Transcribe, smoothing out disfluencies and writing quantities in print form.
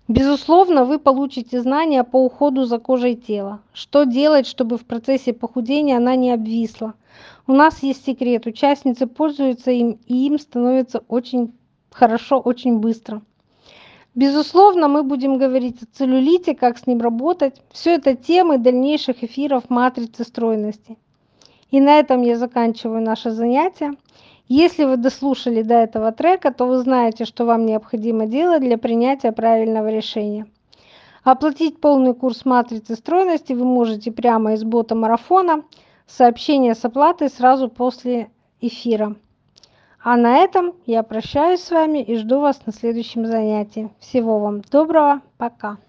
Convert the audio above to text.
Безусловно, вы получите знания по уходу за кожей тела. Что делать, чтобы в процессе похудения она не обвисла. У нас есть секрет. Участницы пользуются им, и им становится очень хорошо, очень быстро. Безусловно, мы будем говорить о целлюлите, как с ним работать. Все это темы дальнейших эфиров матрицы стройности. И на этом я заканчиваю наше занятие. Если вы дослушали до этого трека, то вы знаете, что вам необходимо делать для принятия правильного решения. Оплатить полный курс матрицы стройности вы можете прямо из бота марафона. Сообщение с оплатой сразу после эфира. А на этом я прощаюсь с вами и жду вас на следующем занятии. Всего вам доброго, пока!